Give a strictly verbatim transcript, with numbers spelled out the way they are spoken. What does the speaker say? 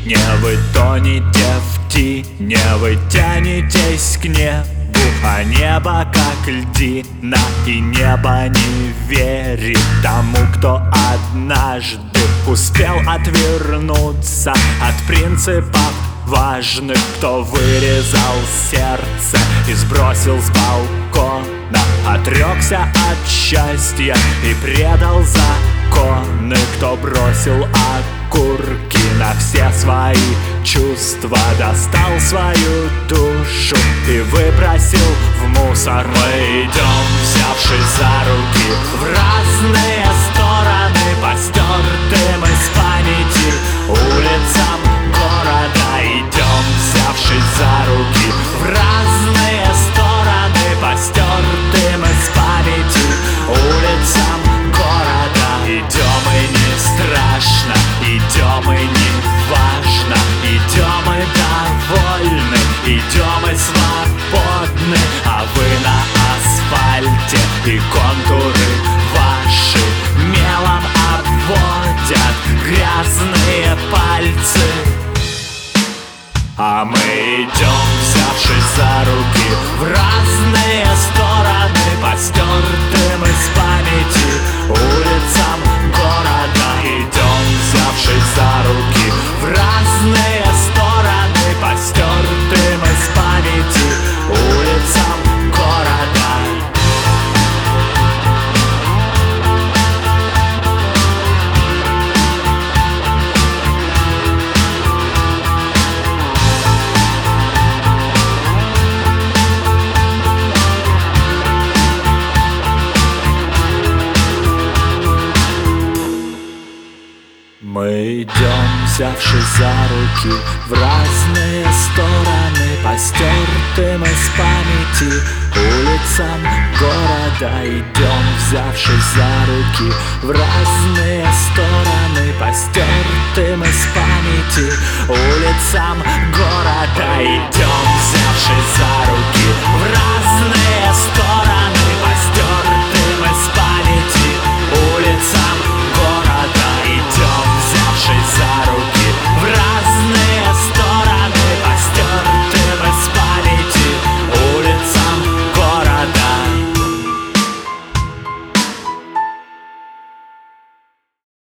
Не вы тонете в тине, вы тянетесь к небу, а небо как льдина, и небо не верит тому, кто однажды успел отвернуться от принципов важных, кто вырезал сердце и сбросил с балкона, отрекся от счастья и предал законы, кто бросил окурки на все свои чувства, достал свою душу и выбросил в мусор. Мы идем, взявшись за руки, в разные стороны, по стертым из памяти улицам города. Идем, взявшись за руки, в разные стороны, по стертым из памяти улицам города. Идем и не страшно, идем и не важно, идем и довольны, идем и свободны, а вы на асфальте, и контуры ваши мелом обводят грязные пальцы. А мы идем, взявшись за руки, в разные стороны, по стертым из памяти улицам города. Идем, взявшись за руки, в разные стороны, по стертым из памяти улицам города. Мы идем, взявшись за руки, в разные стороны, по стертым из памяти улицам города. Идем, взявшись за руки, в разные стороны, по стертым из памяти улицам города. Идем, взявшись за руки, в разные стороны,